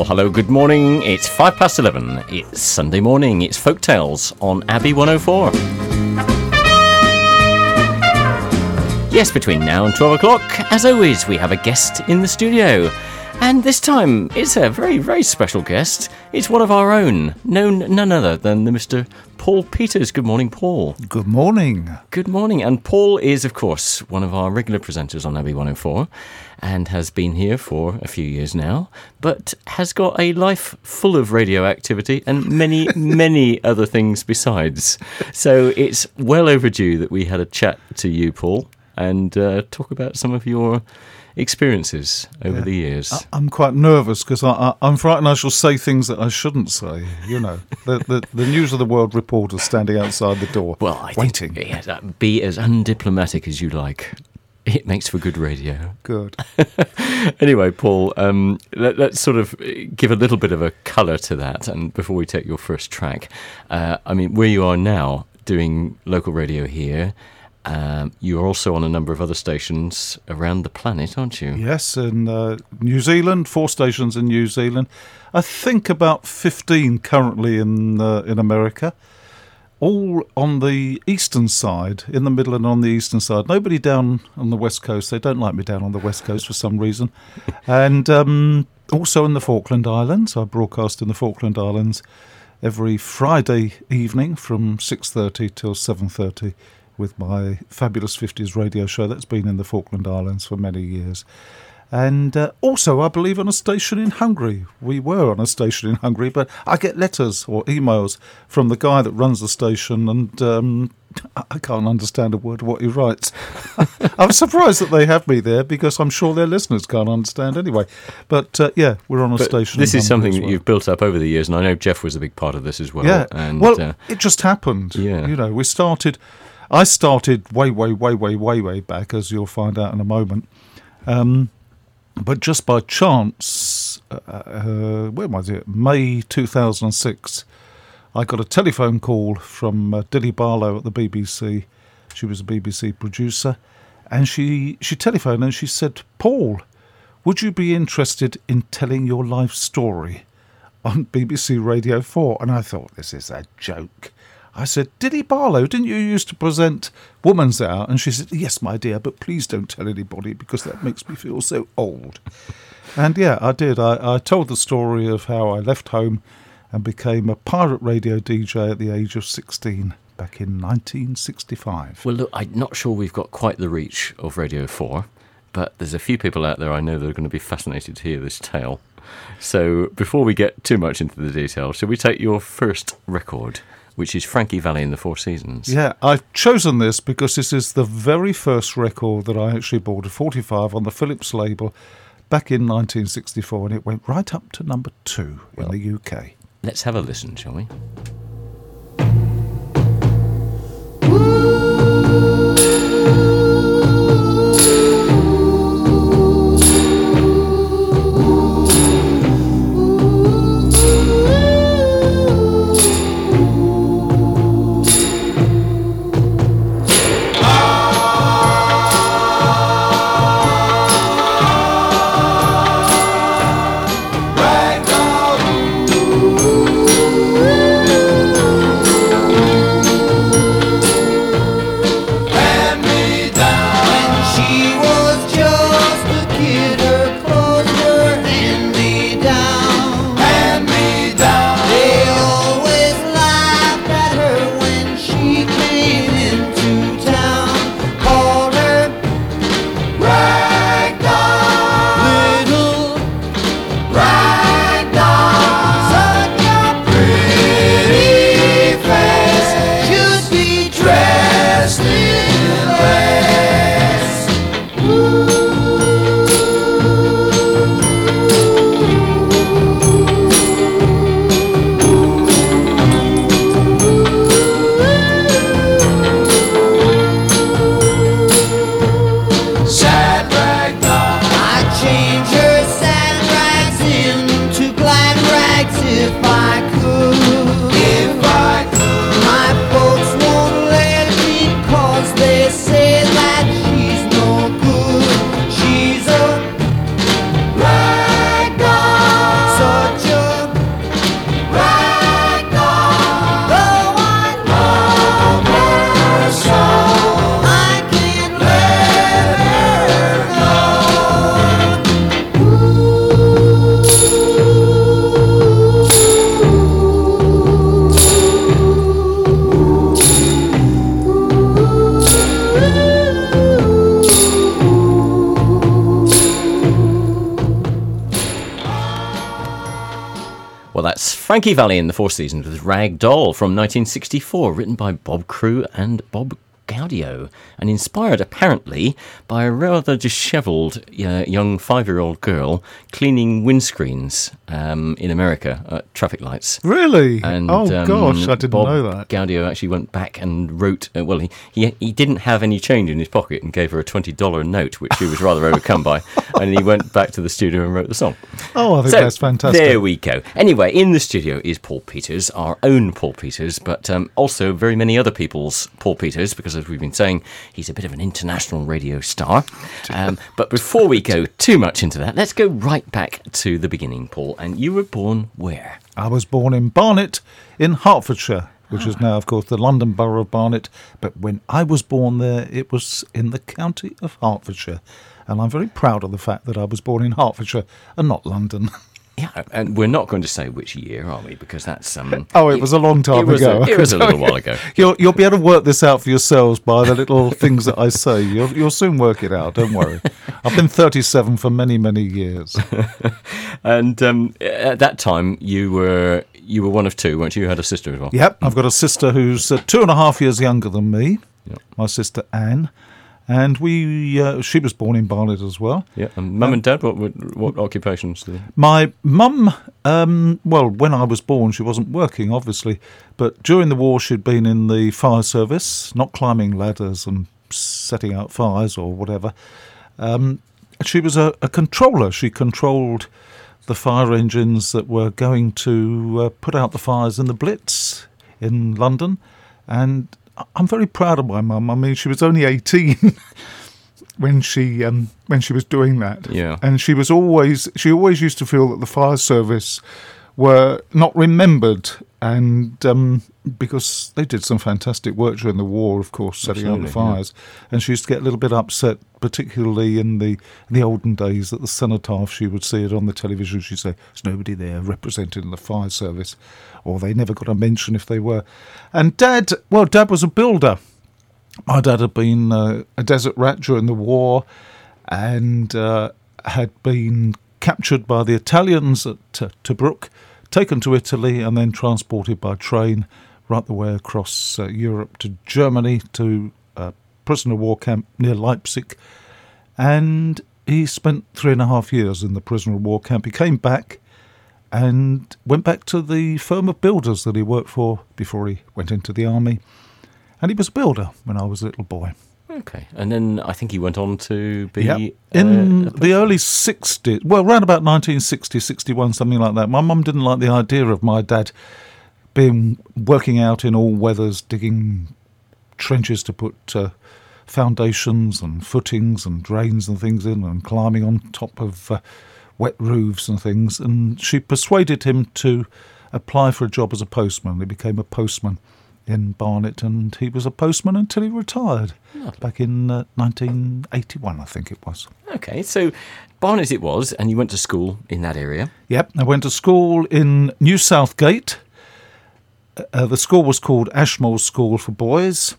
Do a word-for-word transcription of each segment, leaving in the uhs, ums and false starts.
Well, hello, good morning. It's five past eleven. It's Sunday morning. It's Folktales on Abbey one oh four. Yes, between now and twelve o'clock, as always, we have a guest in the studio. And this time, it's a very, very special guest. It's one of our own, known none other than the Mister Paul Peters. Good morning, Paul. Good morning. Good morning. And Paul is, of course, one of our regular presenters on Abbey one oh four and has been here for a few years now, but has got a life full of radio activity and many, many other things besides. So it's well overdue that we had a chat to you, Paul, and uh, talk about some of your experiences over yeah. the years. I, I'm quite nervous because I, I, I'm frightened I shall say things that I shouldn't say. You know, the, the, the News of the World reporter standing outside the door, well, I waiting. Think, yeah, be as undiplomatic as you like. It makes for good radio. Good. Anyway, Paul, um, let, let's sort of give a little bit of a colour to that. And before we take your first track, uh, I mean, where you are now doing local radio here, Um, you're also on a number of other stations around the planet, aren't you? Yes, in uh, New Zealand, four stations in New Zealand. I think about fifteen currently in uh, in America. All on the eastern side, in the middle and on the eastern side. Nobody down on the west coast. They don't like me down on the west coast for some reason. And um, also in the Falkland Islands. I broadcast in the Falkland Islands every Friday evening from six thirty till seven thirty. With my Fabulous fifties radio show that's been in the Falkland Islands for many years. And uh, also, I believe, on a station in Hungary. We were on a station in Hungary, but I get letters or emails from the guy that runs the station, and um, I can't understand a word of what he writes. I'm surprised that they have me there, because I'm sure their listeners can't understand anyway. But, uh, yeah, we're on a but station This in is Hungary something as that well. you've built up over the years, and I know Jeff was a big part of this as well. Yeah, and, well, uh, it just happened. Yeah. You know, we started... I started way, way, way, way, way, way back, as you'll find out in a moment. Um, but just by chance, uh, uh, when was it? May two thousand six, I got a telephone call from uh, Dilly Barlow at the B B C. She was a B B C producer. And she, she telephoned and she said, Paul, would you be interested in telling your life story on B B C Radio four? And I thought, this is a joke. I said, Dilly Barlow, didn't you used to present Woman's Hour? And she said, yes, my dear, but please don't tell anybody because that makes me feel so old. And yeah, I did. I, I told the story of how I left home and became a pirate radio D J at the age of sixteen back in nineteen sixty-five. Well, look, I'm not sure we've got quite the reach of Radio four, but there's a few people out there I know that are going to be fascinated to hear this tale. So before we get too much into the detail, shall we take your first record, which is Frankie Valli and the Four Seasons? Yeah, I've chosen this because this is the very first record that I actually bought, a forty-five on the Philips label, back in nineteen sixty-four, and it went right up to number two well, in the U K. Let's have a listen, shall we? Ragdoll, Frankie Valli in the Four Seasons with Rag Doll from nineteen sixty-four, written by Bob Crewe and Bob Gaudio, and inspired apparently by a rather dishevelled uh, young five-year-old girl cleaning windscreens um, in America at traffic lights. Really? And, oh um, gosh, I didn't Bob know that. Gaudio actually went back and wrote. Uh, well, he, he he didn't have any change in his pocket and gave her a twenty dollar note, which she was rather overcome by. And he went back to the studio and wrote the song. Oh, I think so, that's fantastic. There we go. Anyway, in the studio is Paul Peters, our own Paul Peters, but um, also very many other people's Paul Peters, because as we've been saying, he's a bit of an international radio star. Um, but before we go too much into that, let's go right back to the beginning, Paul. And you were born where? I was born in Barnet in Hertfordshire, which is now, of course, the London Borough of Barnet. But when I was born there, it was in the county of Hertfordshire. And I'm very proud of the fact that I was born in Hertfordshire and not London. Yeah, and we're not going to say which year, are we? Because that's... Um, oh, it was a long time it was ago. A, it was a little while ago. You'll, you'll be able to work this out for yourselves by the little things that I say. You'll, you'll soon work it out, don't worry. I've been thirty-seven for many, many years. And um, at that time, you were you were one of two, weren't you? You had a sister as well. Yep, I've got a sister who's uh, two and a half years younger than me, yep. My sister Anne. And we, uh, she was born in Barnet as well. Yeah, and mum um, and dad, what what, what occupations? Did they? My mum, um, well, when I was born, she wasn't working, obviously. But during the war, she'd been in the fire service, not climbing ladders and setting out fires or whatever. Um, she was a, a controller. She controlled the fire engines that were going to uh, put out the fires in the Blitz in London. And I'm very proud of my mum. I mean, she was only eighteen when she um, when she was doing that. Yeah. And she was always she always used to feel that the fire service were not remembered, and um, because they did some fantastic work during the war, of course, setting out the fires. Yeah. And she used to get a little bit upset, particularly in the in the olden days at the cenotaph. She would see it on the television. She'd say, "There's nobody there representing the fire service," or they never got a mention if they were. And Dad, well, Dad was a builder. My dad had been uh, a desert rat during the war, and uh, had been captured by the Italians at uh, Tobruk, taken to Italy, and then transported by train right the way across uh, Europe to Germany, to a prisoner of war camp near Leipzig. And he spent three and a half years in the prisoner of war camp. He came back and went back to the firm of builders that he worked for before he went into the army. And he was a builder when I was a little boy. Okay. And then I think he went on to be... Yep. Uh, in the early sixties, well, around about nineteen sixty, sixty-one, something like that. My mum didn't like the idea of my dad being working out in all weathers, digging trenches to put uh, foundations and footings and drains and things in, and climbing on top of uh, wet roofs and things. And she persuaded him to apply for a job as a postman. He became a postman in Barnet, and he was a postman until he retired. Lovely. Back in uh, nineteen eighty-one, I think it was. Okay, so Barnet it was, and you went to school in that area? Yep, I went to school in New Southgate. Uh, the school was called Ashmore School for Boys,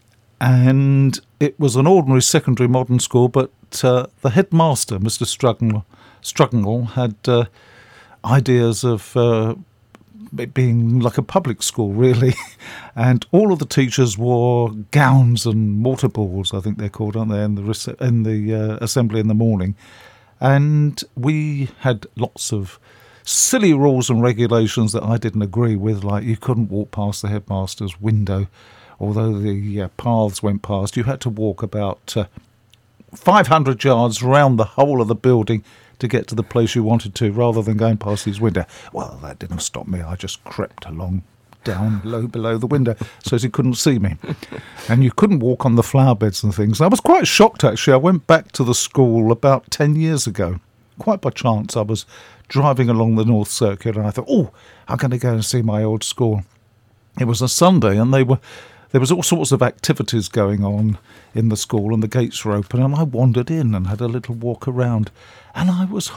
and it was an ordinary secondary modern school, but uh, the headmaster, Mister Struggle, Struggle had uh, ideas of uh, it being like a public school, really. And all of the teachers wore gowns and mortar balls, I think they're called, aren't they, in the, rece- in the uh, assembly in the morning. And we had lots of silly rules and regulations that I didn't agree with, like you couldn't walk past the headmaster's window. Although the uh, paths went past, you had to walk about uh, five hundred yards around the whole of the building to get to the place you wanted to, rather than going past his window. Well, that didn't stop me. I just crept along down low below the window so as he couldn't see me. And you couldn't walk on the flower beds and things. I was quite shocked, actually. I went back to the school about ten years ago. Quite by chance, I was driving along the North Circuit, and I thought, oh, I'm going to go and see my old school. It was a Sunday, and they were... There was all sorts of activities going on in the school, and the gates were open, and I wandered in and had a little walk around. And I was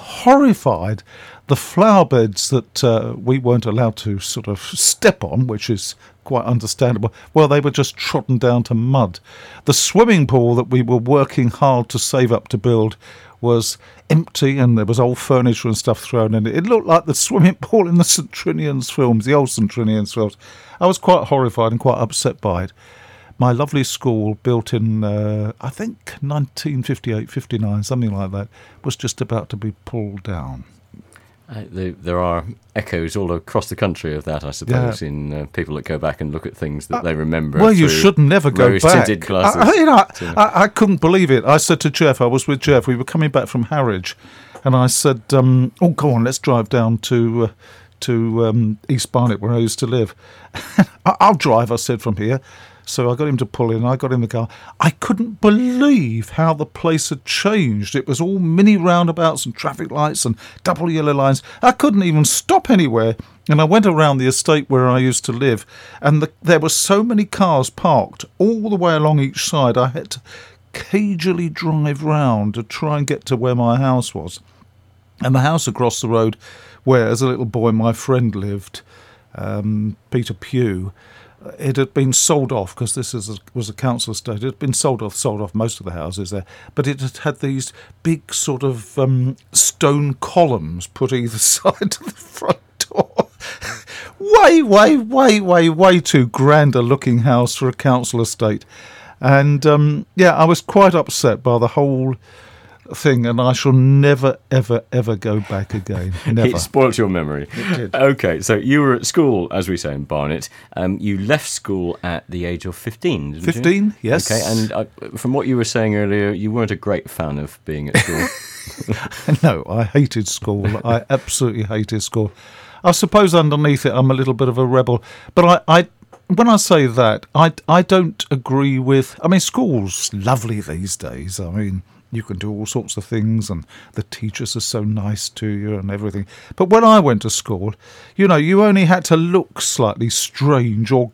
horrified. The flower beds that uh, we weren't allowed to sort of step on, which is quite understandable. Well, they were just trodden down to mud. The swimming pool that we were working hard to save up to build was empty, and there was old furniture and stuff thrown in it. It looked like the swimming pool in the Saint Trinian's films, the old Saint Trinian's films. I was quite horrified and quite upset by it. My lovely school, built in, uh, I think, nineteen fifty-eight, fifty-nine, something like that, was just about to be pulled down. Uh, the, there are echoes all across the country of that, I suppose, Yeah. in uh, people that go back and look at things that Uh, they remember. Well, you through should never go back. rose-tinted glasses. I, I, you know, I, I couldn't believe it. I said to Jeff, I was with Jeff, we were coming back from Harwich, and I said, um, oh, go on, let's drive down to... Uh, to um, East Barnet, where I used to live. I'll drive, I said, from here. So I got him to pull in. I got in the car. I couldn't believe how the place had changed. It was all mini roundabouts and traffic lights and double yellow lines. I couldn't even stop anywhere. And I went around the estate where I used to live, and the, there were so many cars parked all the way along each side. I had to cagily drive round to try and get to where my house was. And the house across the road, where as a little boy my friend lived, um, Peter Pugh, it had been sold off, because this is a, was a council estate. It had been sold off, sold off most of the houses there, but it had had these big sort of um, stone columns put either side of the front door. way, way, way, way, way too grand a looking house for a council estate. And um, yeah, I was quite upset by the whole thing, and I shall never, ever, ever go back again. Never. It spoilt your memory. It did. Okay, so you were at school, as we say in Barnet. Um, you left school at the age of fifteen, didn't you? fifteen, yes. Okay, and uh, from what you were saying earlier, you weren't a great fan of being at school. No, I hated school. I absolutely hated school. I suppose underneath it, I'm a little bit of a rebel. But I, I when I say that, I, I don't agree with... I mean, school's lovely these days. I mean... You can do all sorts of things, and the teachers are so nice to you and everything. But when I went to school, you know, you only had to look slightly strange or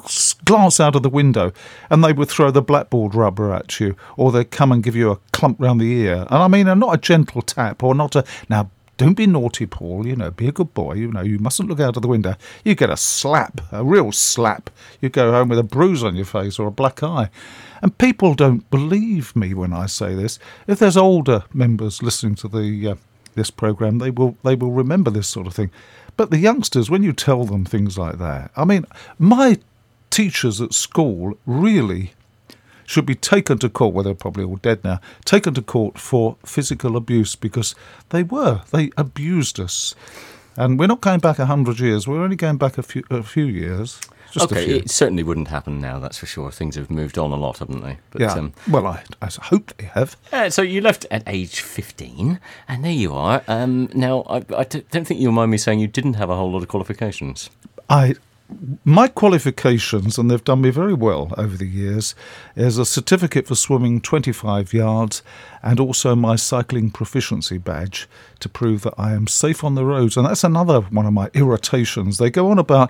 glance out of the window, and they would throw the blackboard rubber at you, or they'd come and give you a clump round the ear. And I mean, and not a gentle tap, or not a... Now, don't be naughty, Paul, you know, be a good boy, you know, you mustn't look out of the window. You get a slap, a real slap. You go home with a bruise on your face or a black eye. And people don't believe me when I say this. If there's older members listening to the uh, this programme, they will they will remember this sort of thing. But the youngsters, when you tell them things like that, I mean, my teachers at school really should be taken to court, well, they're probably all dead now, taken to court for physical abuse, because they were. They abused us. And we're not going back a hundred years. We're only going back a few a few years. Just okay, a few. it certainly wouldn't happen now, that's for sure. Things have moved on a lot, haven't they? But, yeah, um, well, I, I hope they have. Uh, so you left at age fifteen, and there you are. Um, now, I, I d- don't think you'll mind me saying you didn't have a whole lot of qualifications. I, my qualifications, and they've done me very well over the years, is a certificate for swimming twenty-five yards, and also my cycling proficiency badge to prove that I am safe on the roads. And that's another one of my irritations. They go on about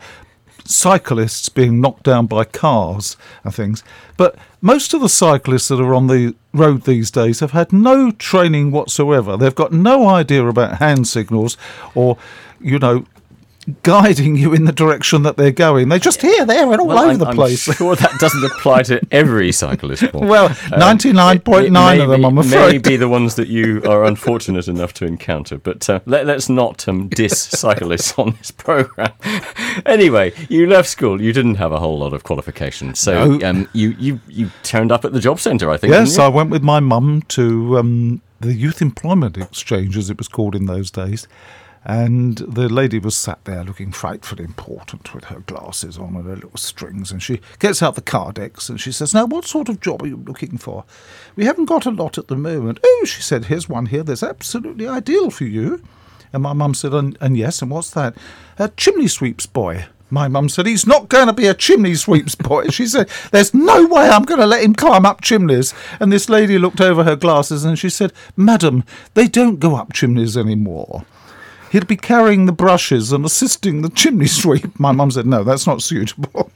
cyclists being knocked down by cars and things, but most of the cyclists that are on the road these days have had no training whatsoever. They've got no idea about hand signals or, you know, guiding you in the direction that they're going. They're just here, there, and all well, over I'm, the I'm place. sure that doesn't apply to every cyclist, Paul. Well, ninety-nine point nine um, of them, I'm afraid. Maybe the ones that you are unfortunate enough to encounter. But uh, let, let's not um, diss cyclists on this programme. Anyway, you left school. You didn't have a whole lot of qualifications. So No. um, you, you, you turned up at the job centre, I think. Yes, didn't you? I went with my mum to um, the Youth Employment Exchange, as it was called in those days. And the lady was sat there looking frightfully important with her glasses on and her little strings. And she gets out the Cardex and she says, "Now, what sort of job are you looking for? We haven't got a lot at the moment." "Oh," she said, "here's one here that's absolutely ideal for you." And my mum said, and, and yes, and what's that? "A chimney sweeps boy." My mum said, "He's not going to be a chimney sweeps boy." She said, "There's no way I'm going to let him climb up chimneys." And this lady looked over her glasses and she said, "Madam, they don't go up chimneys anymore. He'd be carrying the brushes and assisting the chimney sweep." My mum said, "No, that's not suitable."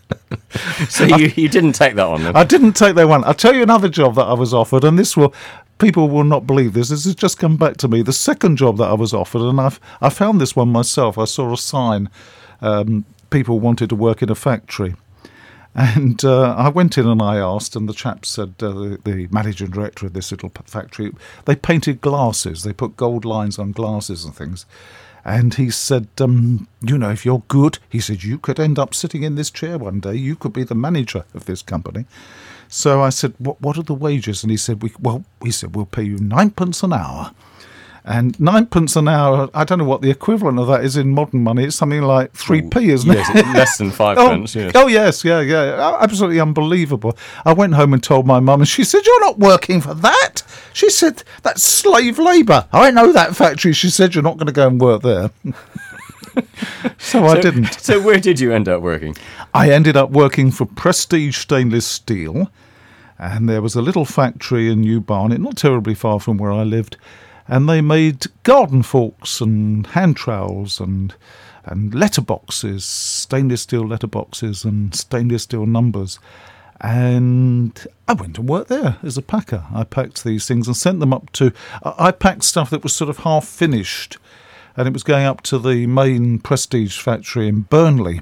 So you, you didn't take that on then? I didn't take that one. I'll tell you another job that I was offered, and this will... People will not believe this. This has just come back to me. The second job that I was offered, and I've I found this one myself. I saw a sign um, people wanted to work in a factory. And uh, I went in and I asked, and the chap said, uh, the, the managing director of this little factory, they painted glasses. They put gold lines on glasses and things. And he said, um, you know, if you're good, he said, you could end up sitting in this chair one day. You could be the manager of this company. So I said, what, what are the wages? And he said, we, well, he said, we'll pay you ninepence an hour. And ninepence an hour, I don't know what the equivalent of that is in modern money. It's something like three p, isn't yes, it? Less than five oh, pence, yes. Oh, yes, yeah, yeah. Absolutely unbelievable. I went home and told my mum, and she said, you're not working for that. She said, that's slave labour. I know that factory. She said, you're not going to go and work there. so, so I didn't. So where did you end up working? I ended up working for Prestige Stainless Steel, and there was a little factory in New Barnet, not terribly far from where I lived, and they made garden forks and hand trowels and and letterboxes, stainless steel letterboxes and stainless steel numbers. And I went and worked there as a packer. I packed these things and sent them up to... I packed stuff that was sort of half finished, and it was going up to the main Prestige factory in Burnley.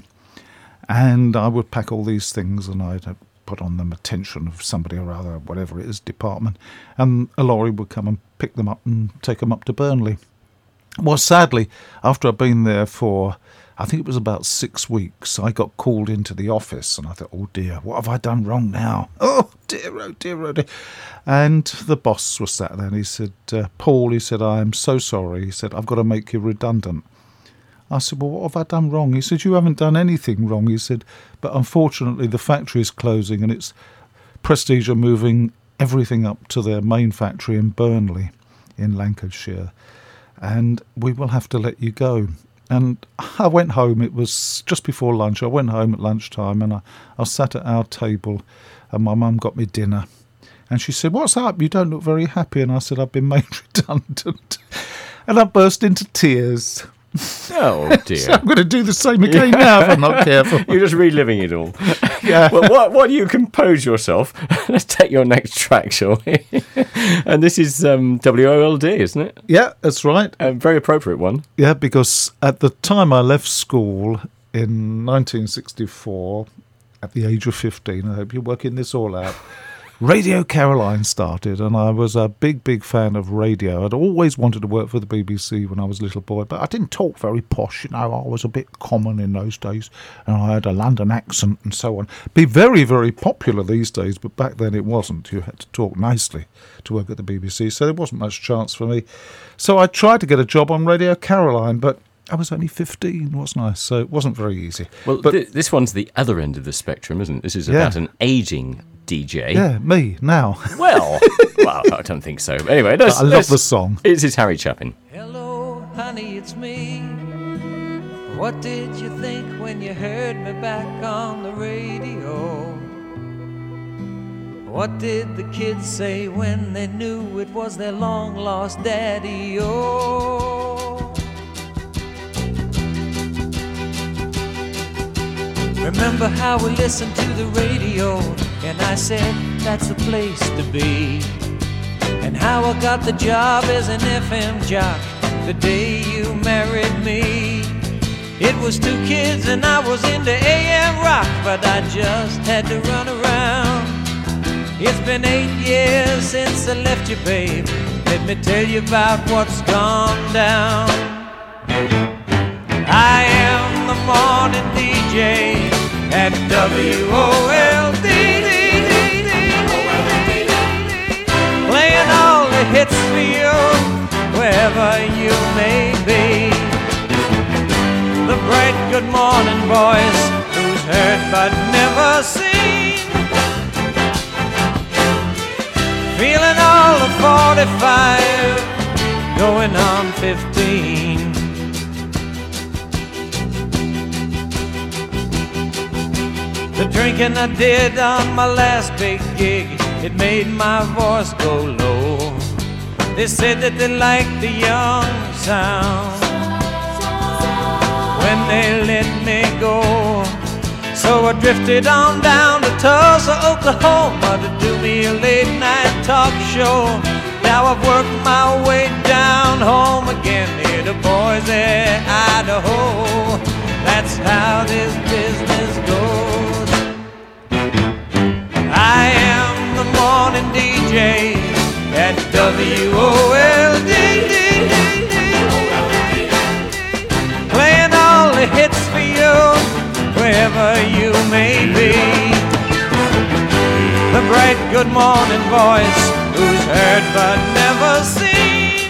And I would pack all these things, and I'd put on them attention of somebody or other, whatever it is, department, and a lorry would come and pick them up and take them up to Burnley. Well, sadly, after I'd been there for, I think it was about six weeks, I got called into the office, and I thought, oh dear, what have I done wrong now? Oh dear, oh dear, oh dear. And the boss was sat there, and he said, uh, Paul, he said, I am so sorry. He said, I've got to make you redundant. I said, well, what have I done wrong? He said, you haven't done anything wrong. He said, but unfortunately the factory is closing, and it's Prestige are moving everything up to their main factory in Burnley in Lancashire, and we will have to let you go. And I went home. It was just before lunch. I went home at lunchtime, and I, I sat at our table, and my mum got me dinner. And she said, what's up? You don't look very happy. And I said, I've been made redundant. And I burst into tears. Oh dear! So I'm going to do the same again yeah. now if I'm not careful. You're just reliving it all. Yeah. Well, what, what do you compose yourself? Let's take your next track, shall we? And this is um, W O L D, isn't it? Yeah, that's right. A very appropriate one. Yeah, because at the time I left school in nineteen sixty-four, at the age of fifteen, I hope you're working this all out, Radio Caroline started, and I was a big, big fan of radio. I'd always wanted to work for the B B C when I was a little boy, but I didn't talk very posh, you know. I was a bit common in those days, and I had a London accent and so on. Be very, very popular these days, but back then it wasn't. You had to talk nicely to work at the B B C, so there wasn't much chance for me. So I tried to get a job on Radio Caroline, but I was only fifteen, wasn't I? So it wasn't very easy. Well, but th- this one's the other end of the spectrum, isn't it? This is Yeah. about an ageing D J. Yeah, me, now. Well, well, I don't think so. But anyway, let's, I love let's, the song. This is Harry Chapin. Hello, honey, it's me. What did you think when you heard me back on the radio? What did the kids say when they knew it was their long-lost daddy? Oh, remember how we listened to the radio, and I said that's the place to be. And how I got the job as an F M jock the day you married me. It was two kids and I was into A M rock, but I just had to run around. It's been eight years since I left you, babe. Let me tell you about what's gone down. I am the morning D J at W O L D, playing all the hits for you, wherever you may be. The bright good morning voice, who's heard but never seen, feeling all of forty-five, going on fifteen. The drinking I did on my last big gig, it made my voice go low. They said that they liked the young sound when they let me go. So I drifted on down to Tulsa, Oklahoma to do me a late night talk show. Now I've worked my way down home again here to Boise, Idaho. That's that's how this business goes. I am the morning D J at W O L D, playing all the hits for you, wherever you may be. The bright good morning voice, who's heard but never seen,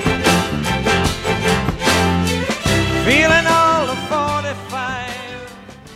feeling all the forty-five.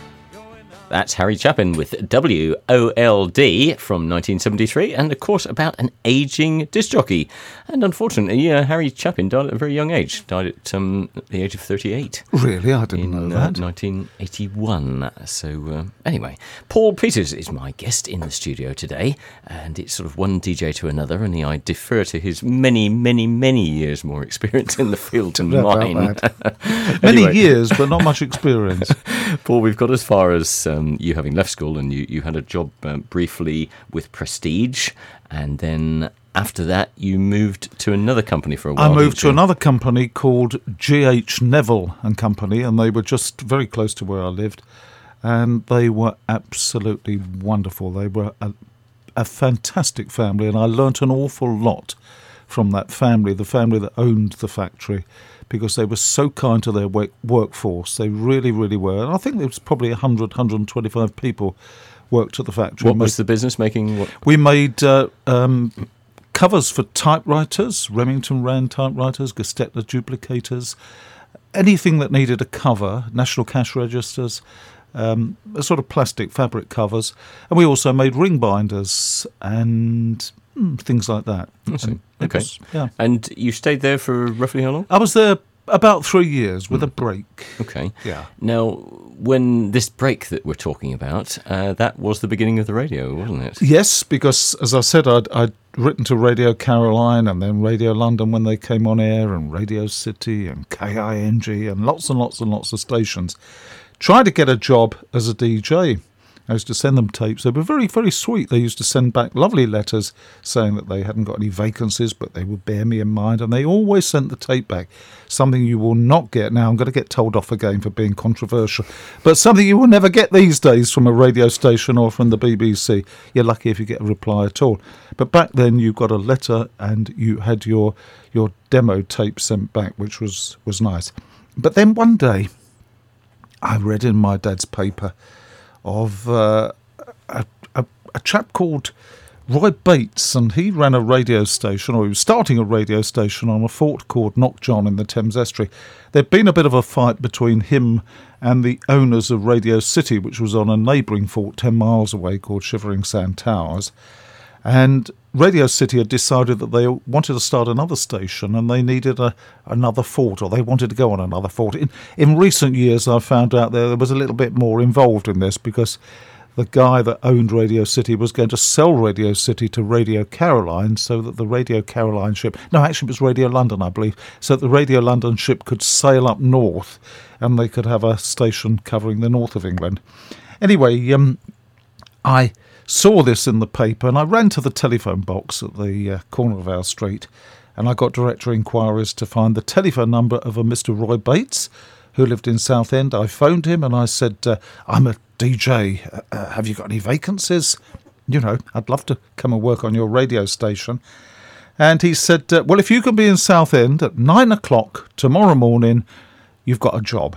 That's Harry Chapin with W O L D from nineteen seventy-three, and of course about an ageing disc jockey. And unfortunately, uh, Harry Chapin died at a very young age, died at um, the age of thirty-eight. Really? I didn't in, know uh, that. nineteen eighty-one. So uh, anyway, Paul Peters is my guest in the studio today, and it's sort of one D J to another, and I defer to his many, many, many years more experience in the field than mine. Many Anyway. years, but not much experience. Paul, we've got as far as um, you having left school, and you, you had a job um, briefly with Prestige, and then after that you moved to another company for a while. I moved didn't to you? another company called G H Neville and Company, and they were just very close to where I lived, and they were absolutely wonderful. They were a, a fantastic family, and I learnt an awful lot from that family, the family that owned the factory, because they were so kind to their work, workforce. They really, really were. And I think there was probably one hundred, one hundred twenty-five people worked at the factory. What was the business making? What? We made uh, um, covers for typewriters, Remington Rand typewriters, Gestetler duplicators, anything that needed a cover, national cash registers, um, sort of plastic fabric covers. And we also made ring binders and mm, things like that. I see. And it Okay. was- yeah. And you stayed there for roughly how long? I was there about three years with a break. Okay. Yeah. Now, when this break that we're talking about, uh, that was the beginning of the radio, wasn't it? Yes, because as I said, I'd, I'd written to Radio Caroline and then Radio London when they came on air, and Radio City and K I N G and lots and lots and lots of stations. Tried to get a job as a D J. I used to send them tapes. They were very, very sweet. They used to send back lovely letters saying that they hadn't got any vacancies, but they would bear me in mind. And they always sent the tape back. Something you will not get. Now, I'm going to get told off again for being controversial, but something you will never get these days from a radio station or from the B B C. You're lucky if you get a reply at all. But back then, you got a letter and you had your your demo tape sent back, which was, was nice. But then one day, I read in my dad's paper of uh, a, a, a chap called Roy Bates, and he ran a radio station, or he was starting a radio station on a fort called Knockjohn in the Thames Estuary. There'd been a bit of a fight between him and the owners of Radio City, which was on a neighbouring fort ten miles away called Shivering Sand Towers. And Radio City had decided that they wanted to start another station, and they needed a, another fort, or they wanted to go on another fort. In, in recent years, I found out there, there was a little bit more involved in this, because the guy that owned Radio City was going to sell Radio City to Radio Caroline, so that the Radio Caroline ship... No, actually it was Radio London, I believe. So that the Radio London ship could sail up north, and they could have a station covering the north of England. Anyway, um, I... saw this in the paper, and I ran to the telephone box at the uh, corner of our street, and I got directory inquiries to find the telephone number of a Mister Roy Bates, who lived in Southend. I phoned him and I said, uh, I'm a D J, uh, have you got any vacancies? You know, I'd love to come and work on your radio station. And he said, uh, well, if you can be in Southend at nine o'clock tomorrow morning, you've got a job.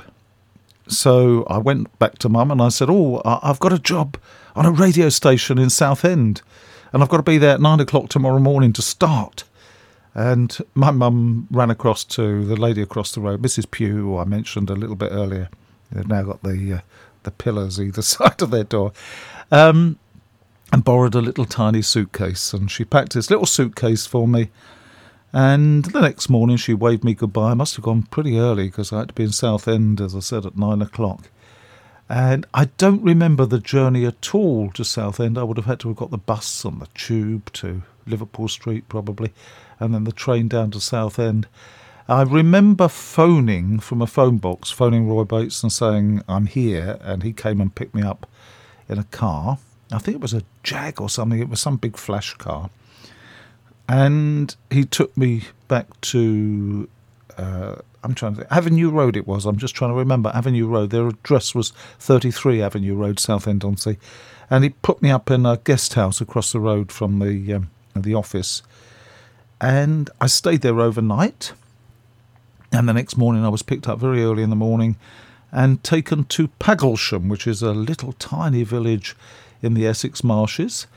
So I went back to Mum and I said, oh, I've got a job on a radio station in Southend, and I've got to be there at nine o'clock tomorrow morning to start. And my mum ran across to the lady across the road, Missus Pugh, who I mentioned a little bit earlier. They've now got the uh, the pillars either side of their door, um, and borrowed a little tiny suitcase. And she packed this little suitcase for me. And the next morning she waved me goodbye. I must have gone pretty early because I had to be in Southend, as I said, at nine o'clock. And I don't remember the journey at all to Southend. I would have had to have got the bus on the tube to Liverpool Street probably, and then the train down to Southend. I remember phoning from a phone box, phoning Roy Bates and saying, I'm here, and he came and picked me up in a car. I think it was a Jag or something. It was some big flash car. And he took me back to... Uh, I'm trying to think. Avenue Road it was. I'm just trying to remember. Avenue Road. Their address was thirty-three Avenue Road, Southend-on-Sea. And he put me up in a guest house across the road from the um, the office. And I stayed there overnight. And the next morning I was picked up very early in the morning and taken to Pagglesham, which is a little tiny village in the Essex marshes,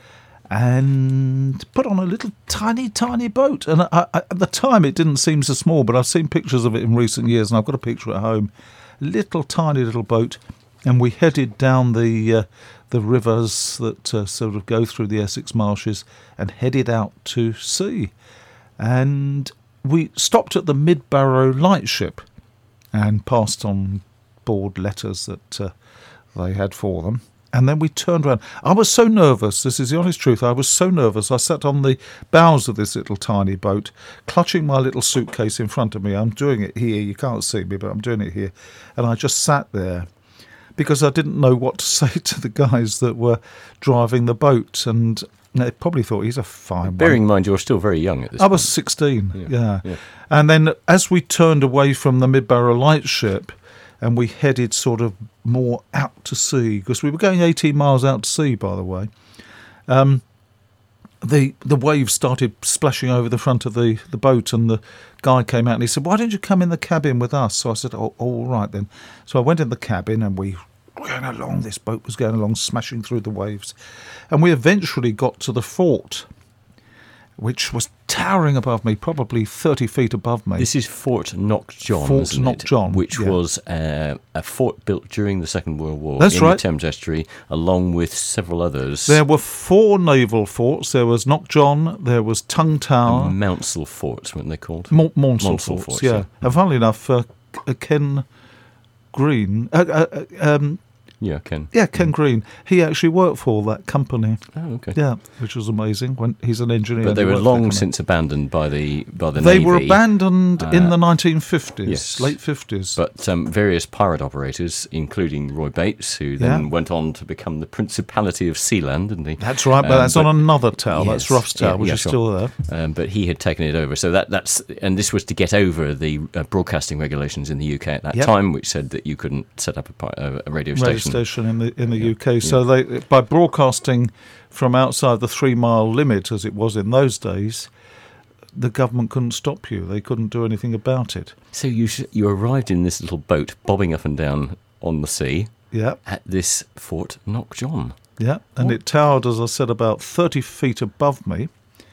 and put on a little tiny, tiny boat. And I, I, at the time it didn't seem so small, but I've seen pictures of it in recent years, and I've got a picture at home. Little, tiny little boat. And we headed down the uh, the rivers that uh, sort of go through the Essex marshes and headed out to sea. And we stopped at the Midbarrow lightship and passed on board letters that uh, they had for them. And then we turned around. I was so nervous, this is the honest truth, I was so nervous. I sat on the bows of this little tiny boat, clutching my little suitcase in front of me. I'm doing it here, you can't see me, but I'm doing it here. And I just sat there because I didn't know what to say to the guys that were driving the boat. And they probably thought, he's a fine Bearing one. in mind you're still very young at this I point. was sixteen, Yeah, yeah. yeah. And then as we turned away from the Midbarrow lightship, and we headed sort of more out to sea, because we were going eighteen miles out to sea, by the way. Um, the the waves started splashing over the front of the, the boat, and the guy came out and he said, "Why don't you come in the cabin with us?" So I said, "Oh, all right then." So I went in the cabin, and we were going along. This boat was going along, smashing through the waves. And we eventually got to the fort, which was towering above me, probably thirty feet above me. This is Fort Knockjohn, Fort isn't Knockjohn, it? Which yeah. was uh, a fort built during the Second World War That's in right. the Thames Estuary, along with several others. There were four naval forts. There was Knockjohn, there was Tongue Tower, Mounsell Forts, weren't they called? Mont- Maunsell Maunsell forts, forts, yeah. yeah. And funnily enough, uh, uh, Ken Green, uh, uh, uh, um, Yeah, Ken. yeah, Ken Green, he actually worked for that company. Oh, okay. Yeah, which was amazing. When he's an engineer. But they and he were worked for that long company. since abandoned by the by the They Navy. were abandoned in Uh, the nineteen fifties, yes. late fifties. But um, various pirate operators, including Roy Bates, who then Yeah. went on to become the Principality of Sealand, didn't he? That's right, but Um, that's but- on another tower. Yes, That's Ruff's Tower, yeah, which yeah, is sure. still there. Um, but he had taken it over. So that that's and this was to get over the uh, broadcasting regulations in the U K at that Yep. time, which said that you couldn't set up a, pi- a, a radio radio station. station in the in the Yeah, U K. So they by broadcasting from outside the three mile limit, as it was in those days, the government couldn't stop you. They couldn't do anything about it. So you sh- you arrived in this little boat, bobbing up and down on the sea Yeah, at this Fort Knockjohn. yeah. And What? it towered, as I said, about thirty feet above me.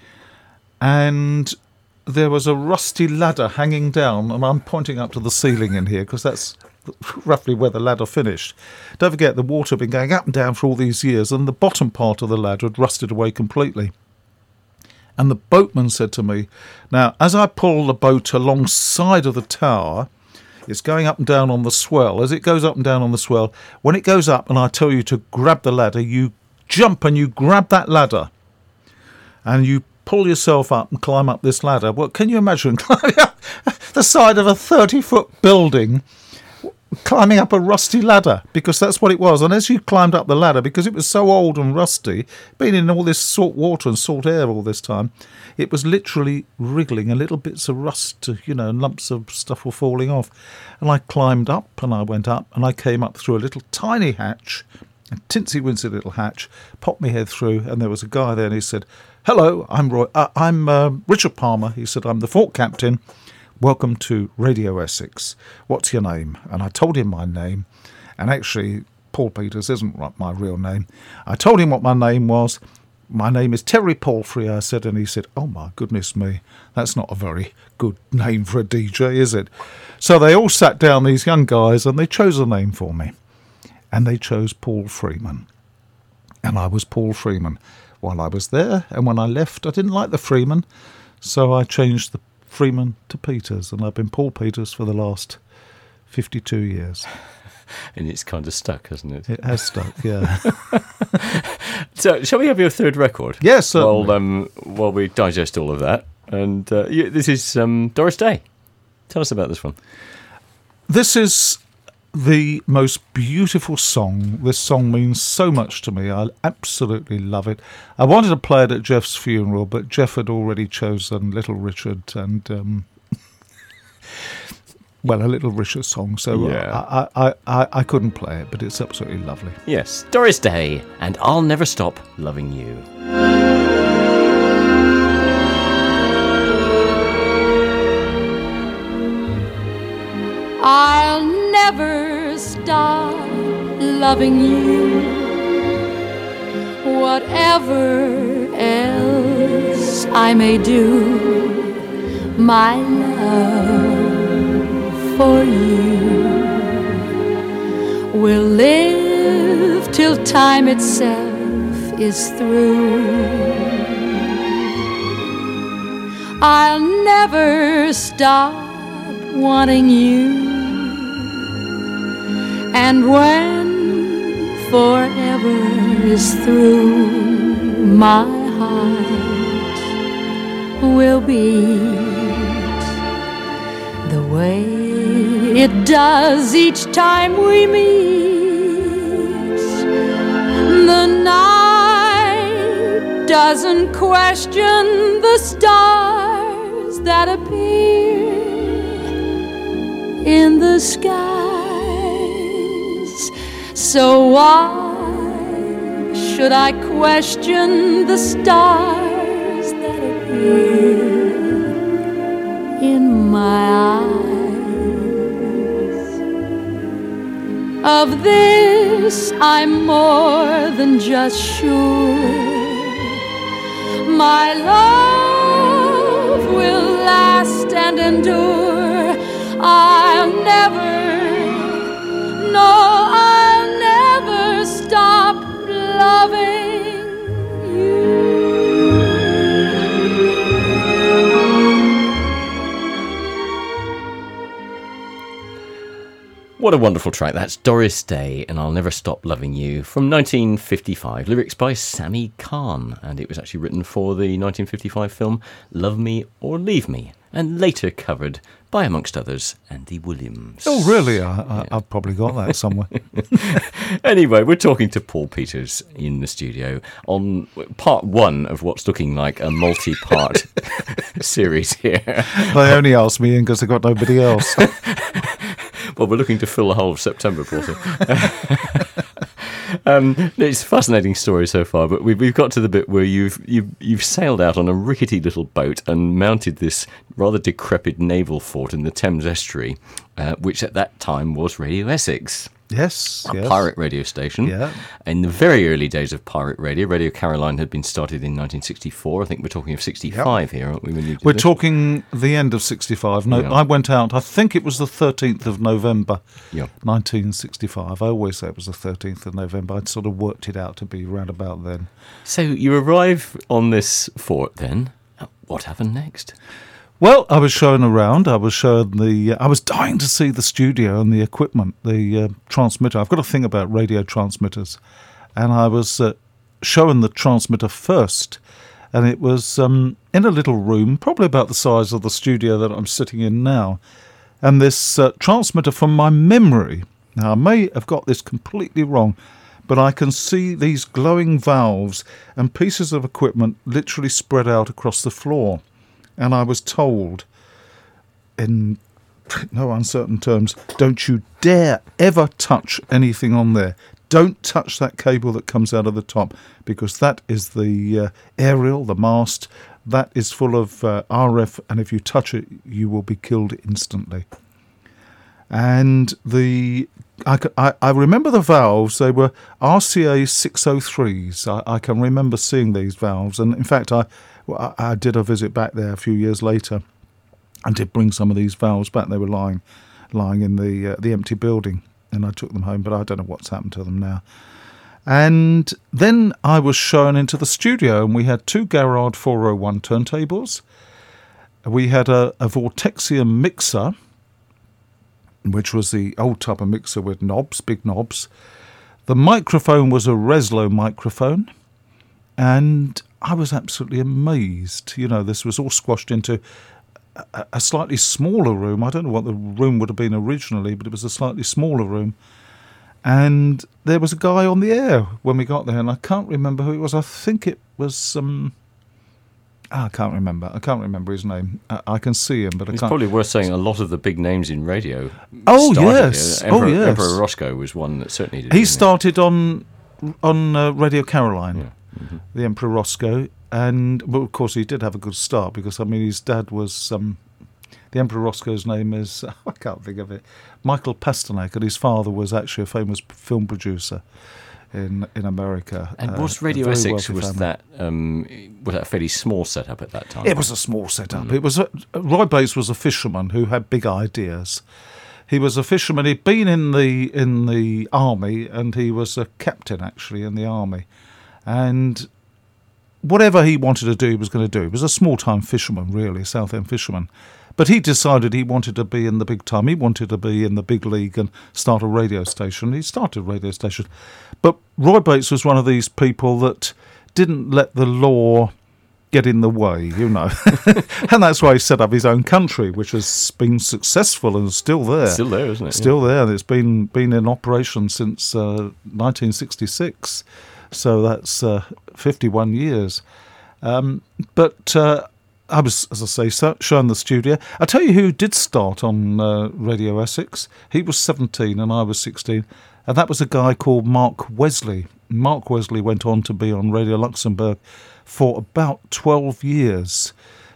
And there was a rusty ladder hanging down, and I'm pointing up to the ceiling in here because that's roughly where the ladder finished. Don't forget, the water had been going up and down for all these years, and the bottom part of the ladder had rusted away completely. And the boatman said to me, now, as I pull the boat alongside of the tower, it's going up and down on the swell. As it goes up and down on the swell, when it goes up and I tell you to grab the ladder, you jump and you grab that ladder. And you pull yourself up and climb up this ladder. Well, can you imagine climbing up the side of a thirty-foot building, climbing up a rusty ladder, because that's what it was. And as you climbed up the ladder, because it was so old and rusty, been in all this salt water and salt air all this time, it was literally wriggling, and little bits of rust, you know, and lumps of stuff were falling off. And I climbed up, and I went up, and I came up through a little tiny hatch, a tinsy-wincy little hatch, popped my head through, and there was a guy there, and he said, "Hello, I'm Roy. Uh, I'm uh, Richard Palmer." He said, "I'm the fort captain. Welcome to Radio Essex. What's your name?" And I told him my name. And actually, Paul Peters isn't my real name. I told him what my name was. "My name is Terry Palfrey," I said. And he said, "Oh, my goodness me. That's not a very good name for a D J, is it?" So they all sat down, these young guys, and they chose a name for me. And they chose Paul Freeman. And I was Paul Freeman while I was there. And when I left, I didn't like the Freeman. So I changed the Freeman to Peters, and I've been Paul Peters for the last fifty-two years. And it's kind of stuck, hasn't it? It has stuck, yeah. So, shall we have your third record? Yes, certainly. While, um, while we digest all of that. And uh, you, this is um, Doris Day. Tell us about this one. This is the most beautiful song. This song means so much to me. I absolutely love it. I wanted to play it at Jeff's funeral, but Jeff had already chosen Little Richard, and um, well, a Little Richard song, so Yeah. uh, I, I, I, I couldn't play it, but it's absolutely lovely. Yes, Doris Day, and I'll Never Stop Loving You. I'll never stop loving you, whatever else I may do. My love for you will live till time itself is through. I'll never stop wanting you, and when forever is through, my heart will beat the way it does each time we meet. The night doesn't question the stars that appear in the skies, so why should I question the stars that appear in my eyes? Of this I'm more than just sure. My love will last and endure. I'll never, no, I'll never stop loving you. What a wonderful track. That's Doris Day and I'll Never Stop Loving You from nineteen fifty-five. Lyrics by Sammy Kahn, and it was actually written for the nineteen fifty-five film Love Me or Leave Me, and later covered by, amongst others, Andy Williams. Oh, really? I, I, yeah. I've probably got that somewhere. Anyway, we're talking to Paul Peters in the studio on part one of what's looking like a multi-part series here. They only asked me in because they got nobody else. Well, we're looking to fill the whole of September, Porter. um, it's a fascinating story so far, but we've, we've got to the bit where you've, you've you've sailed out on a rickety little boat and mounted this rather decrepit naval fort in the Thames estuary, uh, which at that time was Radio Essex. Yes, a yes. pirate radio station. Yeah. In the very early days of pirate radio, Radio Caroline had been started in nineteen sixty-four. I think we're talking of sixty-five yep. here, aren't we? When you did we're this? talking the end of sixty-five. No, yeah. I went out, I think it was the thirteenth of November, yeah. nineteen sixty-five. I always say it was the thirteenth of November. I'd sort of worked it out to be round about then. So you arrive on this fort then. What happened next? Well, I was shown around. I was shown the. Uh, I was dying to see the studio and the equipment, the uh, transmitter. I've got a thing about radio transmitters, and I was uh, shown the transmitter first, and it was um, in a little room, probably about the size of the studio that I'm sitting in now. And this uh, transmitter, from my memory, now I may have got this completely wrong, but I can see these glowing valves and pieces of equipment literally spread out across the floor. And I was told, in no uncertain terms, don't you dare ever touch anything on there. Don't touch that cable that comes out of the top, because that is the uh, aerial, the mast. That is full of uh, R F, and if you touch it, you will be killed instantly. And the I, I, I remember the valves. They were R C A six oh threes. I, I can remember seeing these valves. And in fact, I... Well, I, I did a visit back there a few years later and did bring some of these valves back. They were lying lying in the uh, the empty building, and I took them home, but I don't know what's happened to them now. And then I was shown into the studio, and we had two Garrard four oh one turntables. We had a, a Vortexium mixer, which was the old type of mixer with knobs, big knobs. The microphone was a Reslo microphone, and I was absolutely amazed. You know, this was all squashed into a, a slightly smaller room. I don't know what the room would have been originally, but it was a slightly smaller room. And there was a guy on the air when we got there, and I can't remember who it was. I think it was, um, I can't remember. I can't remember his name. I, I can see him, but I It's can't. probably worth saying a lot of the big names in radio. Oh, started yes. here. Emperor, Oh, yes. Emperor Roscoe was one that certainly did. He didn't started on on uh, Radio Caroline, Yeah. Mm-hmm. the Emperor Roscoe, and well, of course he did have a good start because I mean his dad was um, the Emperor Roscoe's name is I can't think of it, Michael Pasternak, and his father was actually a famous film producer in in America. And uh, was a Radio very Essex, wealthy was family. that um, was that a fairly small setup at that time? It was a small setup. It was a, Roy Bates was a fisherman who had big ideas. He was a fisherman. He'd been in the in the army, and he was a captain actually in the army. And whatever he wanted to do, he was going to do. He was a small-time fisherman, really, Southend fisherman. But he decided he wanted to be in the big time. He wanted to be in the big league and start a radio station. He started a radio station. But Roy Bates was one of these people that didn't let the law get in the way, you know. And that's why he set up his own country, which has been successful and is still there. Still there, isn't it? Still there. And it's been, been in operation since uh, nineteen sixty-six. So that's uh, fifty-one years. Um, but... Uh, I was, as I say, so, shown the studio. I tell you who did start on uh, Radio Essex. He was seventeen and I was sixteen. And that was a guy called Mark Wesley. Mark Wesley went on to be on Radio Luxembourg for about twelve years.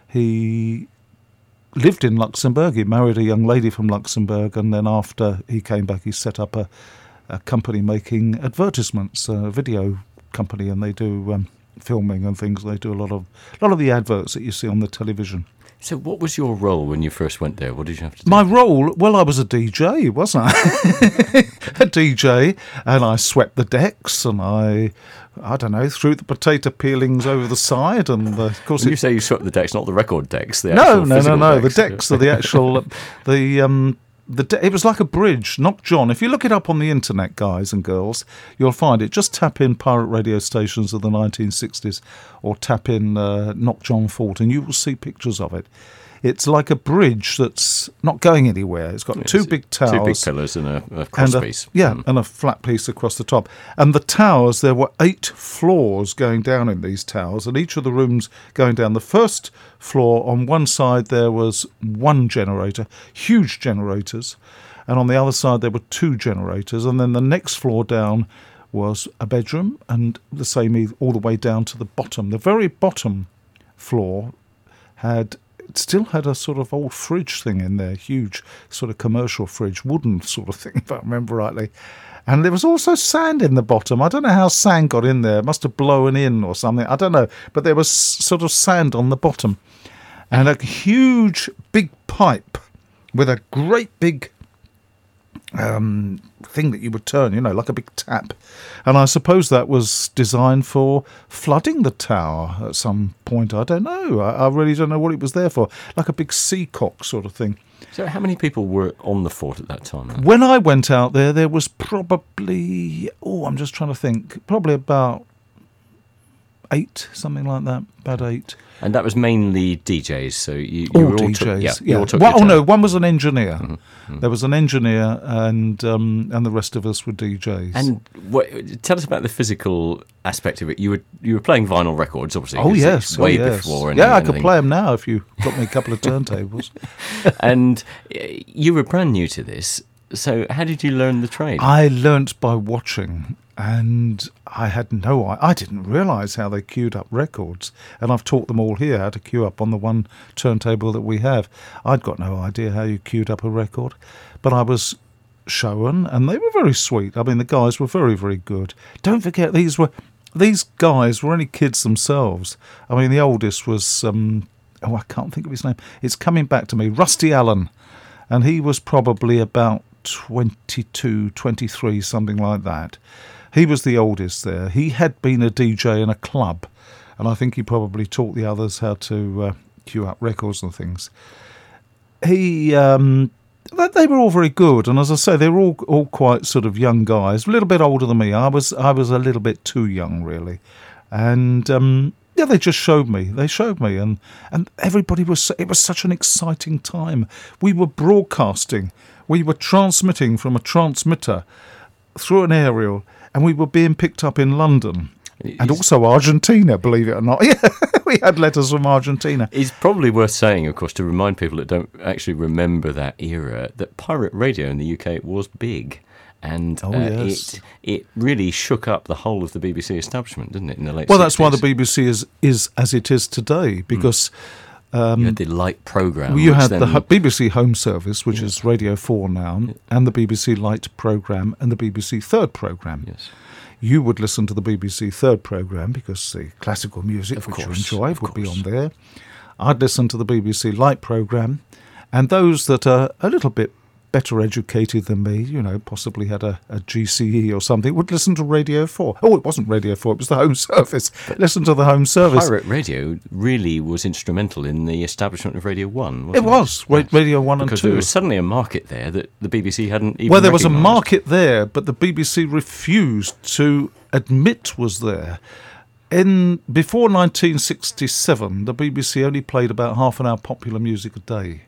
He lived in Luxembourg. He married a young lady from Luxembourg. And then after he came back, he set up a, a company making advertisements, a video company. And they do... Um, filming and things. They do a lot of a lot of the adverts that you see on the television. So what was your role when you first went there? What did you have to do? My role, well, I was a D J, wasn't I? A D J, and I swept the decks, and I, I don't know, threw the potato peelings over the side, and uh, of course, When it, you say you swept the decks, not the record decks. The no, actual no, no, physical no, decks. the decks are the actual, the um. The de- it was like a bridge, Knock John. If you look it up on the internet, guys and girls, you'll find it. Just tap in pirate radio stations of the nineteen sixties or tap in uh, Knock John Fort and you will see pictures of it. It's like a bridge that's not going anywhere. It's got Yes, two big towers. Two big pillars and a, a and cross a, piece. yeah, Mm. and a flat piece across the top. And the towers, there were eight floors going down in these towers, and each of the rooms going down. The first floor, on one side, there was one generator, huge generators, and on the other side, there were two generators. And then the next floor down was a bedroom, and the same e- all the way down to the bottom. The very bottom floor had... It still had a sort of old fridge thing in there, huge sort of commercial fridge, wooden sort of thing, if I remember rightly. And there was also sand in the bottom. I don't know how sand got in there. It must have blown in or something. I don't know. But there was sort of sand on the bottom. And a huge big pipe with a great big um, thing that you would turn, you know, like a big tap. And I suppose that was designed for flooding the tower at some point. I don't know. I, I really don't know what it was there for. Like a big seacock sort of thing. So how many people were on the fort at that time? then? When I went out there, there was probably, oh, I'm just trying to think, probably about eight, something like that, about eight. And that was mainly D Js, so you, you All were all D Js, took, yeah, you yeah. all took Well, your oh turn. no, one was an engineer. Mhm, mhm. There was an engineer, and um, and the rest of us were D Js. And what, tell us about the physical aspect of it. You were you were playing vinyl records, obviously. oh 'cause yes, it's way oh, yes. before. Yeah, I anything. could play them now if you got me a couple of turntables. And uh, you were brand new to this, so how did you learn the trade? I learnt by watching, and I had no I, I didn't realise how they queued up records, and I've taught them all here how to queue up on the one turntable that we have. I'd got no idea how you queued up a record, but I was shown, and they were very sweet. I mean, the guys were very, very good. Don't forget, these were these guys were only kids themselves. I mean, the oldest was um, oh, I can't think of his name. It's coming back to me, Rusty Allen, and he was probably about twenty-two, twenty-three, something like that. He was the oldest there. He had been a D J in a club, and I think he probably taught the others how to uh, queue up records and things. He, um, they were all very good, and as I say, they were all all quite sort of young guys, a little bit older than me. I was I was a little bit too young, really, and um, yeah, they just showed me. They showed me, and and everybody was. It was such an exciting time. We were broadcasting. We were transmitting from a transmitter through an aerial, and we were being picked up in London. And also Argentina, believe it or not. Yeah, we had letters from Argentina. It's probably worth saying, of course, to remind people that don't actually remember that era, that pirate radio in the U K was big. And oh, uh, yes. it it really shook up the whole of the B B C establishment, didn't it, in the late Well, that's why the sixties? B B C is, is as it is today, because... Mm. Um, you had the Light programme. Well, you had then... the H- B B C Home Service, which yeah. is Radio four now, yeah. and the B B C Light programme and the B B C Third programme. Yes. You would listen to the B B C Third programme because the classical music, of which course, you enjoy, of would course. be on there. I'd listen to the B B C Light programme, and those that are a little bit better educated than me, you know, possibly had a, a G C E or something, would listen to Radio four. Oh, it wasn't Radio four, it was the Home Service. But listen to the Home Service. Pirate radio really was instrumental in the establishment of Radio one, wasn't it? It was, yes. Radio one because and two. Because there was suddenly a market there that the B B C hadn't even Well, there was a recognised. market there, but the B B C refused to admit was there. In Before nineteen sixty-seven, the B B C only played about half an hour popular music a day.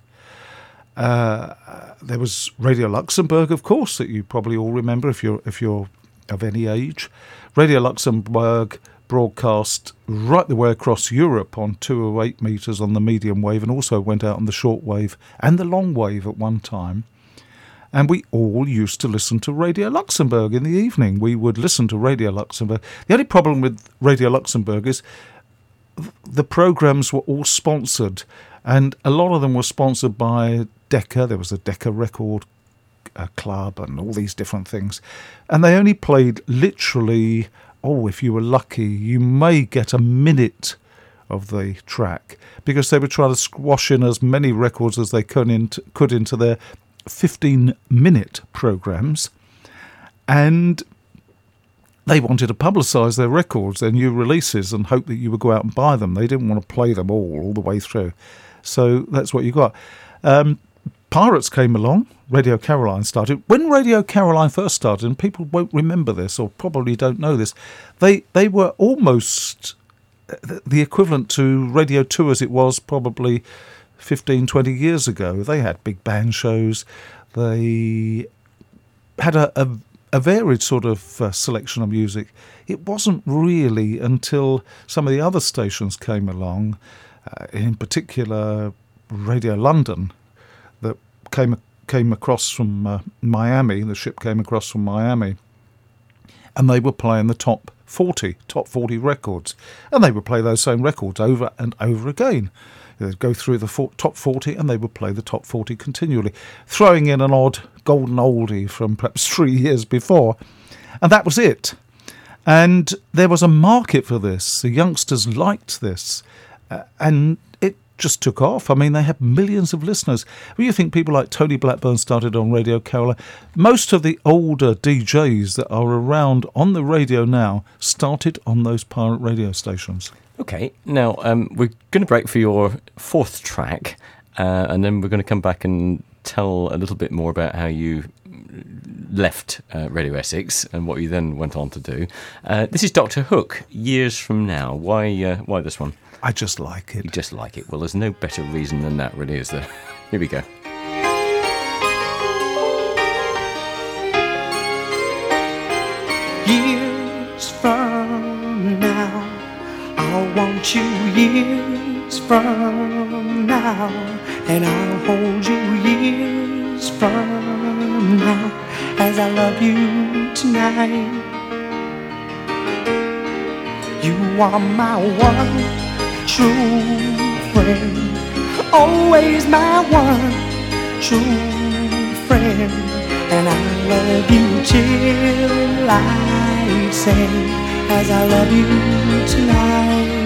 Uh, there was Radio Luxembourg, of course, that you probably all remember if you're if you're of any age. Radio Luxembourg broadcast right the way across Europe on two oh eight metres on the medium wave, and also went out on the short wave and the long wave at one time. And we all used to listen to Radio Luxembourg in the evening. We would listen to Radio Luxembourg. The only problem with Radio Luxembourg is the programmes were all sponsored, and a lot of them were sponsored by Decca. There was a Decca record uh, club and all these different things. And they only played literally, oh, if you were lucky, you may get a minute of the track, because they were trying to squash in as many records as they could into, could into their fifteen-minute programmes. And they wanted to publicise their records, their new releases, and hope that you would go out and buy them. They didn't want to play them all, all the way through. So that's what you got. Um, Pirates came along. Radio Caroline started. When Radio Caroline first started, and people won't remember this or probably don't know this, they, they were almost the equivalent to Radio two as it was probably fifteen, twenty years ago. They had big band shows. They had a... a a varied sort of uh, selection of music. It wasn't really until some of the other stations came along, uh, in particular Radio London, that came came across from uh, Miami. The ship came across from Miami, and they were playing the top forty, top forty records, and they would play those same records over and over again. They'd go through the for- top forty, and they would play the top forty continually, throwing in an odd golden oldie from perhaps three years before. And that was it. And there was a market for this. The youngsters liked this. Uh, and it just took off. I mean, they had millions of listeners. When you think people like Tony Blackburn started on Radio Caroline, most of the older D Js that are around on the radio now started on those pirate radio stations. Okay, now um, we're going to break for your fourth track, uh, and then we're going to come back and tell a little bit more about how you left uh, Radio Essex and what you then went on to do. Uh, this is Doctor Hook, Years From Now. Why uh, why this one? I just like it. You just like it. Well, there's no better reason than that, really, is there? Here we go. Years from now, I'll want you years from now, and I'll hold you years from now, as I love you tonight. You are my one true friend, always my one true friend, and I love you till I say, as I love you tonight.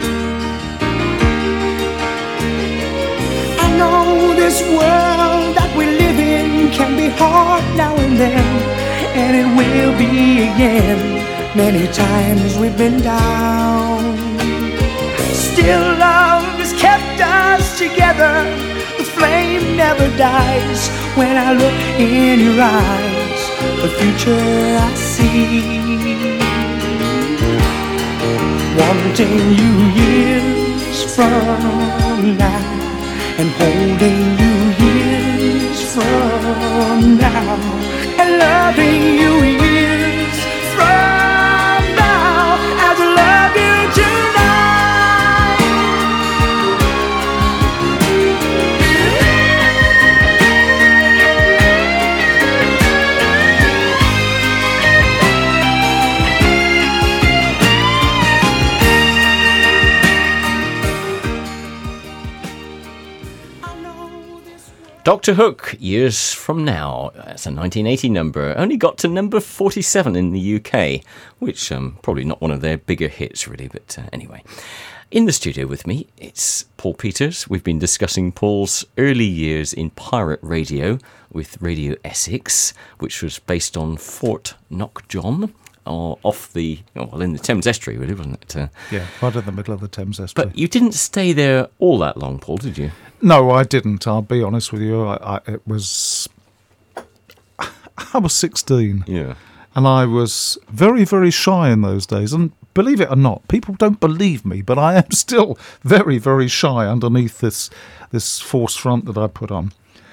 I know this world that we live in can be hard now and then, and it will be again. Many times we've been down, still love has kept us together. The flame never dies. When I look in your eyes, the future I see. Wanting you years from now, and holding you years from now, and loving you years from now, as I Doctor Hook, Years From Now. That's a nineteen eighty number. Only got to number forty-seven in the U K, which um, probably not one of their bigger hits, really, but uh, anyway. In the studio with me, it's Paul Peters. We've been discussing Paul's early years in pirate radio with Radio Essex, which was based on Fort Knockjohn, or off the, oh, well, in the Thames Estuary, really, wasn't it? Uh, Yeah, right in the middle of the Thames Estuary. but you didn't stay there all that long, Paul, did you? No, I didn't. I'll be honest with you. I, I, it was. I was sixteen, Yeah. and I was very, very shy in those days. And believe it or not, people don't believe me, but I am still very, very shy underneath this this force front that I put on.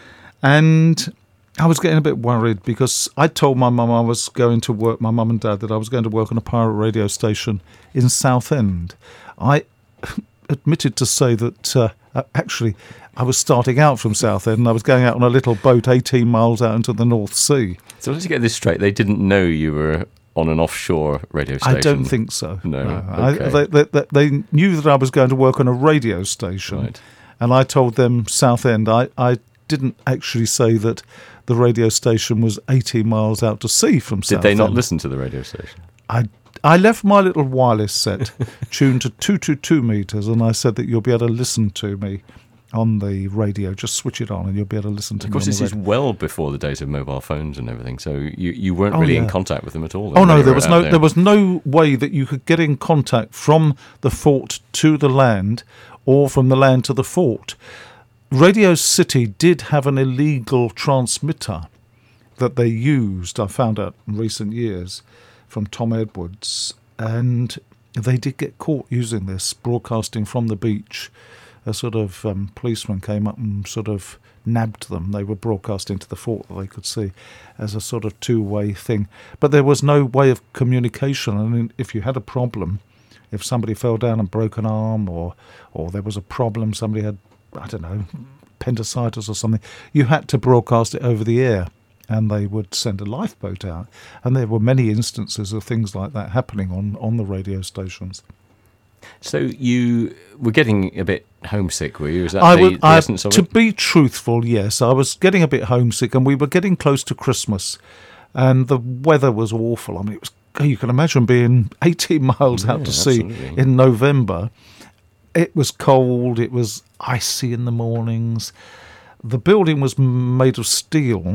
And I was getting a bit worried because I told my mum I was going to work, my mum and dad, that I was going to work on a pirate radio station in Southend. I admitted to say that uh, actually I was starting out from Southend and I was going out on a little boat eighteen miles out into the North Sea. So let's get this straight. They didn't know you were on an offshore radio station. I don't think so. No, I, okay. they, they, they, they knew that I was going to work on a radio station, Right. and I told them Southend. I, I didn't actually say that the radio station was eighteen miles out to sea from Did Southend. they not listen to the radio station? I, I left my little wireless set tuned to two hundred twenty-two metres, and I said that you'll be able to listen to me on the radio. Just switch it on and you'll be able to listen to Of me course, on this the is radio. well before the days of mobile phones and everything, so you, you weren't Oh, really in yeah. contact with them at all. Oh then, no, when you there were was out no there. there was no way that you could get in contact from the fort to the land or from the land to the fort. Radio City did have an illegal transmitter that they used, I found out in recent years, from Tom Edwards, and they did get caught using this, broadcasting from the beach. A sort of um, policeman came up and sort of nabbed them. They were broadcasting to the fort that they could see as a sort of two-way thing. But there was no way of communication. I mean, if you had a problem, if somebody fell down and broke an arm, or or there was a problem, somebody had, I don't know, appendicitis or something, you had to broadcast it over the air, and they would send a lifeboat out. And there were many instances of things like that happening on, on the radio stations. So you were getting a bit homesick, were you? Is that I the, would, the I, essence of to it? be truthful, yes, I was getting a bit homesick, and we were getting close to Christmas, and the weather was awful. I mean, it was, you can imagine being eighteen miles out Yeah, to sea absolutely. in November. It was cold, it was icy in the mornings. The building was made of steel,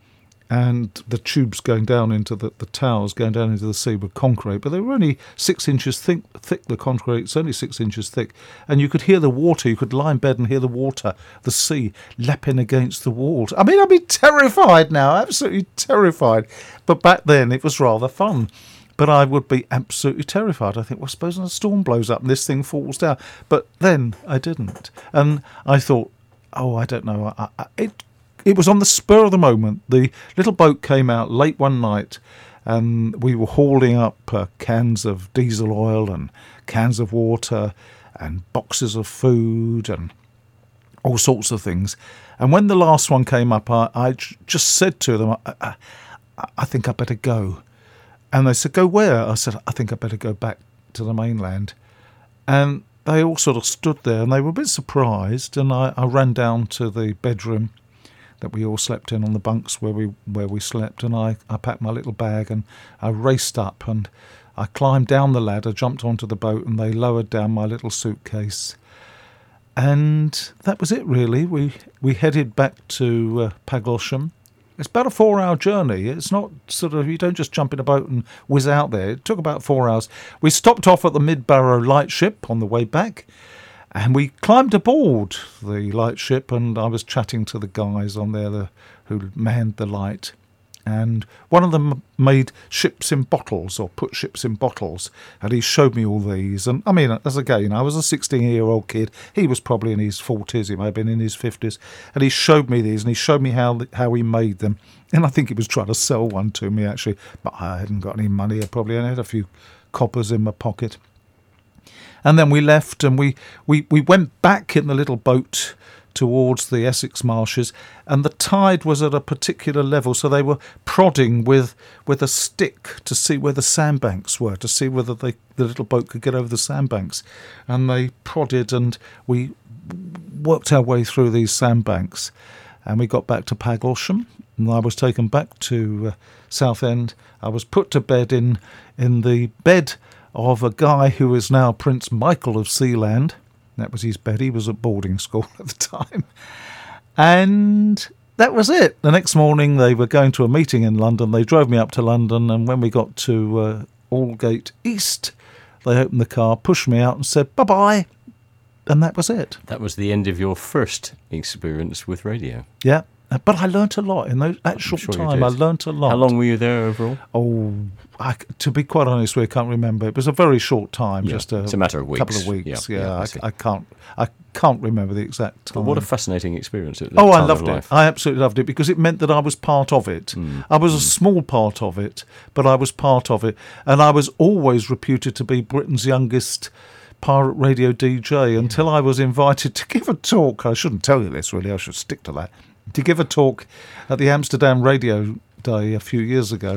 and the tubes going down into the, the towers going down into the sea were concrete, but they were only six inches thick, thick, the concrete, it's only six inches thick, and you could hear the water, you could lie in bed and hear the water, the sea, lapping against the walls. I mean, I'd be terrified now, absolutely terrified, but back then it was rather fun. But I would be absolutely terrified. I think, well, supposing a storm blows up and this thing falls down. But then I didn't. And I thought, oh, I don't know, I, I, it It was on the spur of the moment. The little boat came out late one night, and we were hauling up uh, cans of diesel oil and cans of water and boxes of food and all sorts of things. And when the last one came up, I, I j- just said to them, I, I, I think I better go. And they said, go where? I said, I think I better go back to the mainland. And they all sort of stood there, and they were a bit surprised. And I, I ran down to the bedroom that we all slept in, on the bunks where we where we slept, and I, I packed my little bag and I raced up and I climbed down the ladder, jumped onto the boat, and they lowered down my little suitcase. And that was it, really. We we headed back to uh, Paglesham. It's about a four-hour journey. It's not sort of, you don't just jump in a boat and whiz out there. It took about four hours. We stopped off at the Midbarrow lightship on the way back, and we climbed aboard the lightship, and I was chatting to the guys on there the, who manned the light. And one of them made ships in bottles, or put ships in bottles, and he showed me all these. And I mean, as again, I was a sixteen-year-old kid. He was probably in his forties, he may have been in his fifties. And he showed me these, and he showed me how how he made them. And I think he was trying to sell one to me, actually. But I hadn't got any money. I probably only had a few coppers in my pocket. And then we left, and we, we, we went back in the little boat towards the Essex marshes, and the tide was at a particular level, so they were prodding with with a stick to see where the sandbanks were, to see whether they, the little boat could get over the sandbanks. And they prodded, and we worked our way through these sandbanks. and we got back to Paglesham, and I was taken back to uh, Southend. I was put to bed in in the bed of a guy who is now Prince Michael of Sealand. That was his bed. He was at boarding school at the time. And that was it. The next morning they were going to a meeting in London. They drove me up to London, and when we got to uh, Aldgate East, they opened the car, pushed me out and said, bye-bye. And that was it. That was the end of your first experience with radio. Yeah. But I learnt a lot in those, that short sure time. I learnt a lot. How long were you there overall? Oh, I, to be quite honest with you, I can't remember. It was a very short time, Yeah, just a, it's a matter of weeks. couple of weeks. Yeah, Yeah, yeah, I I, see. I can't. I can't remember the exact time. But what a fascinating experience at that Oh, I time loved of it. life. I absolutely loved it because it meant that I was part of it. Mm. I was a small part of it, but I was part of it. And I was always reputed to be Britain's youngest pirate radio D J until I was invited to give a talk. I shouldn't tell you this, really. I should stick to that. To give a talk at the Amsterdam Radio Day a few years ago.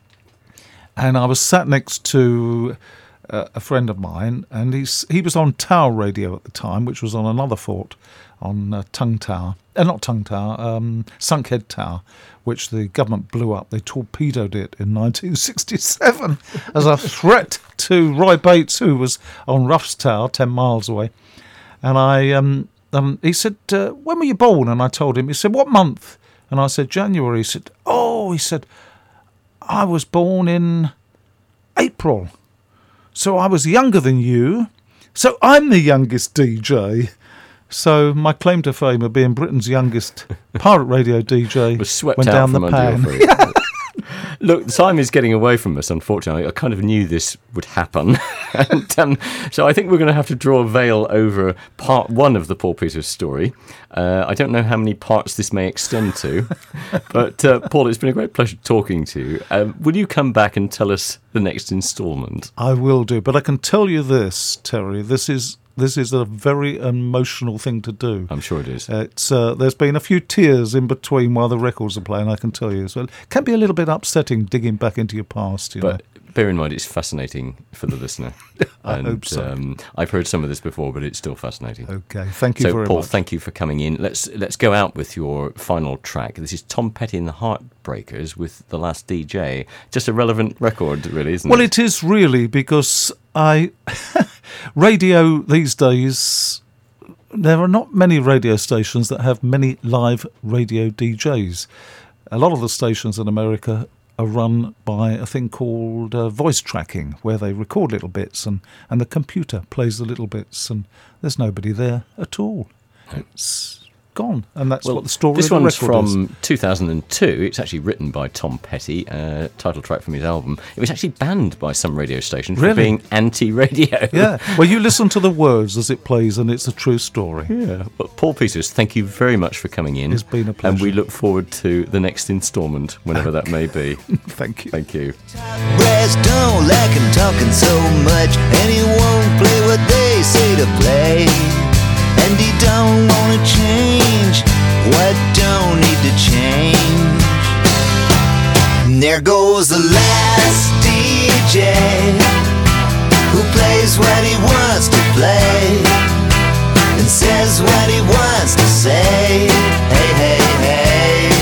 And I was sat next to uh, a friend of mine, and he's, he was on Tower Radio at the time, which was on another fort, on uh, Tongue Tower. Uh, not Tongue Tower, um, Sunkhead Tower, which the government blew up. They torpedoed it in nineteen sixty-seven as a threat to Roy Bates, who was on Ruff's Tower, ten miles away. And I... Um, Um, he said, uh, when were you born? And I told him. He said, what month? And I said, January. He said, oh, he said, I was born in April. So I was younger than you. So I'm the youngest D J. So my claim to fame of being Britain's youngest pirate radio D J was swept went out down from the under pan. your feet. Look, the time is getting away from us, unfortunately. I kind of knew this would happen. and um, so I think we're going to have to draw a veil over part one of the Paul Peters story. Uh, I don't know how many parts this may extend to. but, uh, Paul, it's been a great pleasure talking to you. Um, will you come back and tell us the next instalment? I will do. But I can tell you this, Terry, this is... This is a very emotional thing to do. I'm sure it is. It's uh, there's been a few tears in between while the records are playing, I can tell you. So it can be a little bit upsetting digging back into your past, you But know. bear in mind, it's fascinating for the listener. I and, hope so. Um, I've heard some of this before, but it's still fascinating. Okay, thank you so, very Paul, much. thank you for coming in. Let's let's go out with your final track. This is Tom Petty and the Heartbreakers with The Last D J. Just a relevant record, really, isn't Well, it? it is really, because I radio these days, there are not many radio stations that have many live radio D Js. A lot of the stations in America are run by a thing called uh, voice tracking, where they record little bits and, and the computer plays the little bits, and there's nobody there at all. It's gone, and that's Well, what the story this of the one's record is. from two thousand two. It's actually written by Tom Petty, uh, title track from his album. It was actually banned by some radio stations for Really? being anti-radio. Yeah, well, you listen to the words as it plays, and it's a true story. Yeah. Well, Paul Peters, thank you very much for coming in. It's been a pleasure. And we look forward to the next instalment, whenever that may be. Thank you. Thank you. Brass don't like him talking so much, and he won't play what they say to play. And he don't wanna change what don't need to change. And there goes the last D J who plays what he wants to play and says what he wants to say. Hey, hey, hey.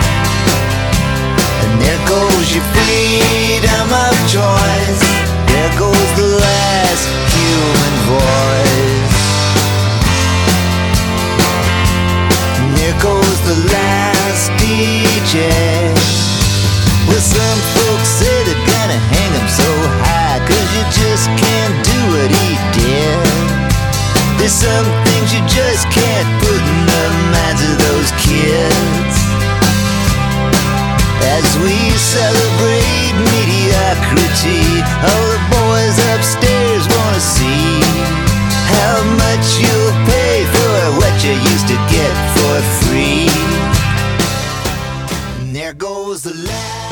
And there goes your freedom of choice. There goes the last human voice. And there goes the last D J. Well, some folks say they're gonna hang him so high, 'cause you just can't do what he did. There's some things you just can't put in the minds of those kids. As we celebrate mediocrity, all the boys upstairs wanna see how much you'll pay for what you used to get for free. And there goes the last